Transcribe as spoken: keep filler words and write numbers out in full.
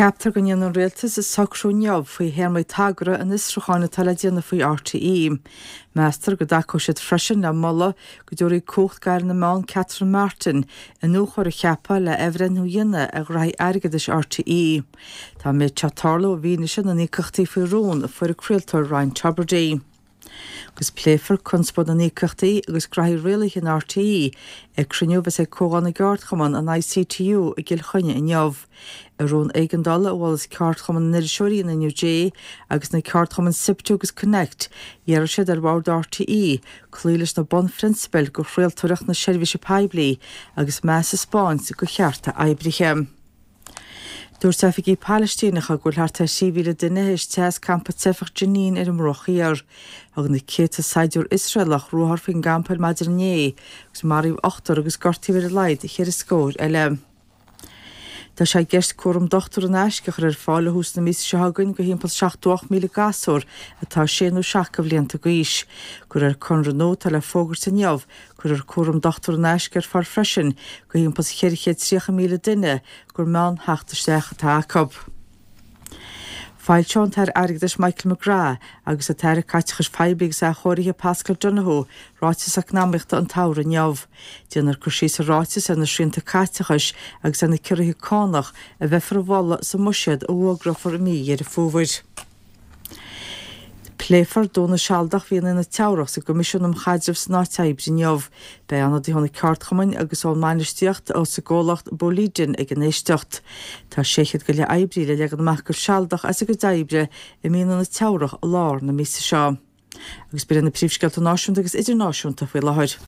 Ceaptar gan an réaltas is sacrúneamh faoi hermaid tagra an israchána taladianna faoi R T E. Meastar go daco siad freisin le molla go dúirí cócht gar na mán Catherine Martin in nóchar a cheappa le Evren Huyinna ag raith airgadis R T E. Tá méid chatarlo bhíne sin an ícachtaí faoi rón fuair a críaltar Ryan Chabardee. Gus pléfar conspod an ícachtaí agus graith réalich in R T E ag cruniuh sé cógan na gart chaman an I C T U i gil chuine in neamh. A rón eigandala bhil is ceart chaman nirisúirí na New J agus na ceart chaman Siptu agus Connect dhear siad ar bhard R T E clúilis na bon frinsbel go chréaltóireach na seirbhíse peibli agus meas is Spáins go chearta eibrithe. Dúr sefigi Palestínacha go learta síbhíle duine is teas campa tefach Jenin ar an mrochaíar ag na céta saidiúr Israelach ruthar fin gampel Madrné gus maríomh ochtar agus gortíhir a leid chéir is scóir eile. Tá sé gceist cuaram dochtar an eisceachar ar fáile hús na mísa sehagann go hímpel seachtúach míle gasúr atá séanú seach go bblianta go is. Gur ar conra nó tal le fógur sa neamh, gur ar cuaram dochtar an eiscear far freisin go hímpel chéirichéad tríocha míle duine gur meán heachtarsteach atá acab. Fáil seán tar airgdas Michael McGrath agus a tar caitichas feiblig sa choirithe Pascal Donoghue ráitis ach námíochta an táir an neamh. Déanar cosís a ráitis an na srianta caitichas agus an na cirithe cánach a bheithfar a bhalla sa musiad a bhuagrafar a mí ar a fómhaid. Pléfar dóna sealdach bhíon ina teamhrach sa gomisisiúnam chaidirh san áiteibrí neamh, be anna dí tháinig ceart chaman agus bháil mainistíocht ó sa ggólacht Bolídin ag an éisteacht. Tá séchiad go le eibrí le leagad amach gur sealdach as a go daibre i míon na teamhrach a lár na mísa seo. Agus bíar na príomhsceilt náisiúnta agus idirnáisiúnta faoi láthair.